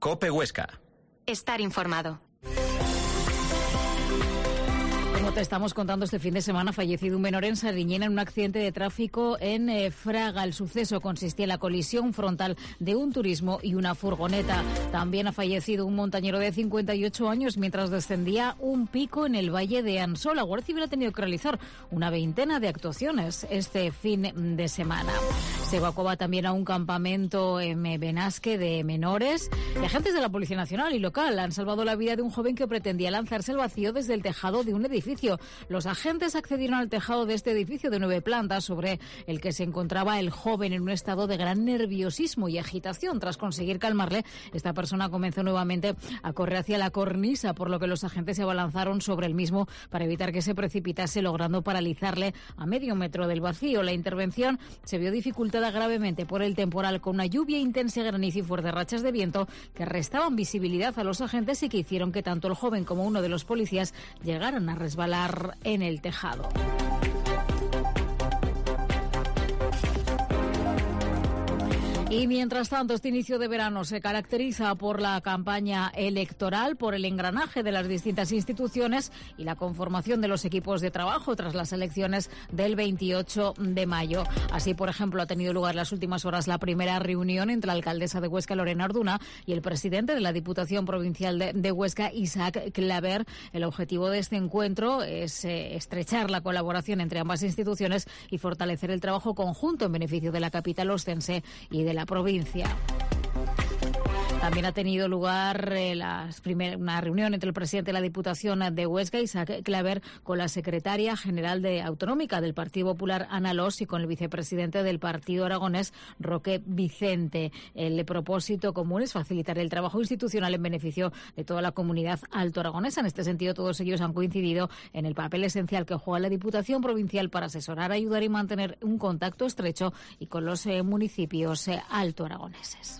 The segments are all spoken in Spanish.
COPE Huesca. Estar informado. Como te estamos contando, este fin de semana ha fallecido un menor en Sariñena en un accidente de tráfico en Fraga. El suceso consistía en la colisión frontal de un turismo y una furgoneta. También ha fallecido un montañero de 58 años mientras descendía un pico en el Valle de Ansó. La Guardia Civil ha tenido que realizar una veintena de actuaciones este fin de semana. Se evacuaba también a un campamento en Benasque de menores. Y agentes de la Policía Nacional y local han salvado la vida de un joven que pretendía lanzarse al vacío desde el tejado de un edificio. Los agentes accedieron al tejado de este edificio de 9 plantas sobre el que se encontraba el joven en un estado de gran nerviosismo y agitación. Tras conseguir calmarle, esta persona comenzó nuevamente a correr hacia la cornisa, por lo que los agentes se abalanzaron sobre el mismo para evitar que se precipitase, logrando paralizarle a medio metro del vacío. La intervención se vio dificultada gravemente por el temporal, con una lluvia intensa, granizo y fuertes rachas de viento que restaban visibilidad a los agentes y que hicieron que tanto el joven como uno de los policías llegaran a resbalar en el tejado. Y mientras tanto, este inicio de verano se caracteriza por la campaña electoral, por el engranaje de las distintas instituciones y la conformación de los equipos de trabajo tras las elecciones del 28 de mayo. Así, por ejemplo, ha tenido lugar en las últimas horas la primera reunión entre la alcaldesa de Huesca, Lorena Arduna, y el presidente de la Diputación Provincial de Huesca, Isaac Claver. El objetivo de este encuentro es estrechar la colaboración entre ambas instituciones y fortalecer el trabajo conjunto en beneficio de la capital ostense y de la provincia. También ha tenido lugar una reunión entre el presidente de la Diputación de Huesca, Isaac Claver, con la secretaria general autonómica del Partido Popular, Ana Los, y con el vicepresidente del Partido Aragonés, Roque Vicente. El propósito común es facilitar el trabajo institucional en beneficio de toda la comunidad altoaragonesa. En este sentido, todos ellos han coincidido en el papel esencial que juega la Diputación Provincial para asesorar, ayudar y mantener un contacto estrecho y con los municipios altoaragoneses.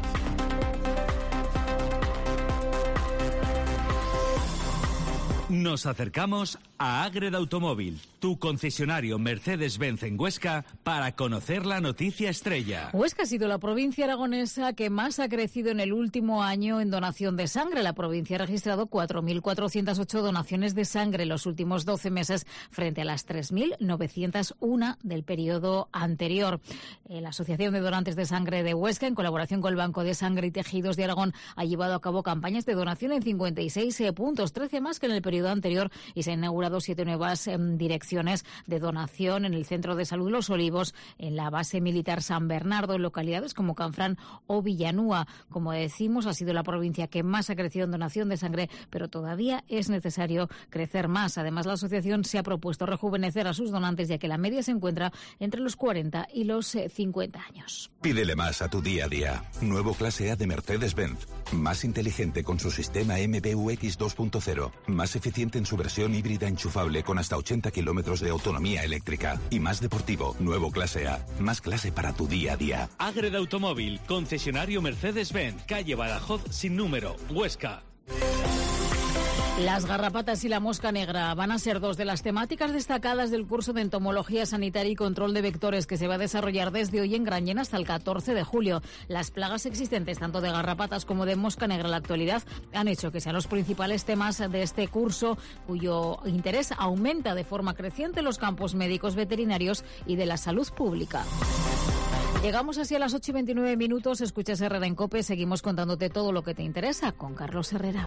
Nos acercamos a Ágreda Automóvil, tu concesionario Mercedes-Benz en Huesca, para conocer la noticia estrella. Huesca ha sido la provincia aragonesa que más ha crecido en el último año en donación de sangre. La provincia ha registrado 4.408 donaciones de sangre en los últimos 12 meses frente a las 3.901 del periodo anterior. La Asociación de Donantes de Sangre de Huesca, en colaboración con el Banco de Sangre y Tejidos de Aragón, ha llevado a cabo campañas de donación en 56 puntos, 13 más que en el periodo anterior, y se han inaugurado 7 nuevas direcciones de donación en el Centro de Salud Los Olivos, en la base militar San Bernardo, en localidades como Canfrán o Villanúa. Como decimos, ha sido la provincia que más ha crecido en donación de sangre, pero todavía es necesario crecer más. Además, la asociación se ha propuesto rejuvenecer a sus donantes, ya que la media se encuentra entre los 40 y los 50 años. Pídele más a tu día a día. Nuevo clase A de Mercedes-Benz. Más inteligente con su sistema MBUX 2.0. Más eficiente en su versión híbrida enchufable con hasta 80 kilómetros de autonomía eléctrica. Y más deportivo. Nuevo clase A. Más clase para tu día a día. Ágreda Automóvil, concesionario Mercedes-Benz, calle Badajoz sin número, Huesca. Las garrapatas y la mosca negra van a ser dos de las temáticas destacadas del curso de entomología sanitaria y control de vectores que se va a desarrollar desde hoy en Grañena hasta el 14 de julio. Las plagas existentes, tanto de garrapatas como de mosca negra en la actualidad, han hecho que sean los principales temas de este curso, cuyo interés aumenta de forma creciente en los campos médicos, veterinarios y de la salud pública. Llegamos así a las 8:29. Escuchas Herrera en COPE. Seguimos contándote todo lo que te interesa con Carlos Herrera.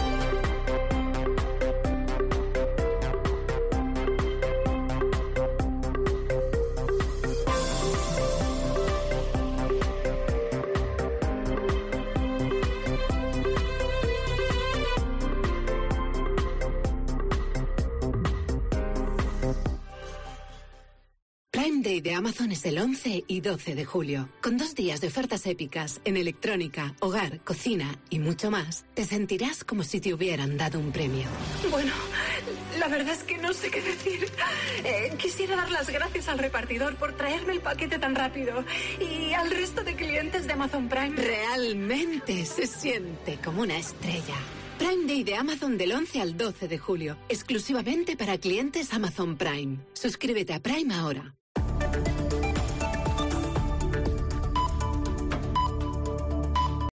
Prime Day de Amazon es el 11 y 12 de julio. Con 2 días de ofertas épicas en electrónica, hogar, cocina y mucho más, te sentirás como si te hubieran dado un premio. Bueno, la verdad es que no sé qué decir. Quisiera dar las gracias al repartidor por traerme el paquete tan rápido y al resto de clientes de Amazon Prime. Realmente se siente como una estrella. Prime Day de Amazon del 11 al 12 de julio, exclusivamente para clientes Amazon Prime. Suscríbete a Prime ahora.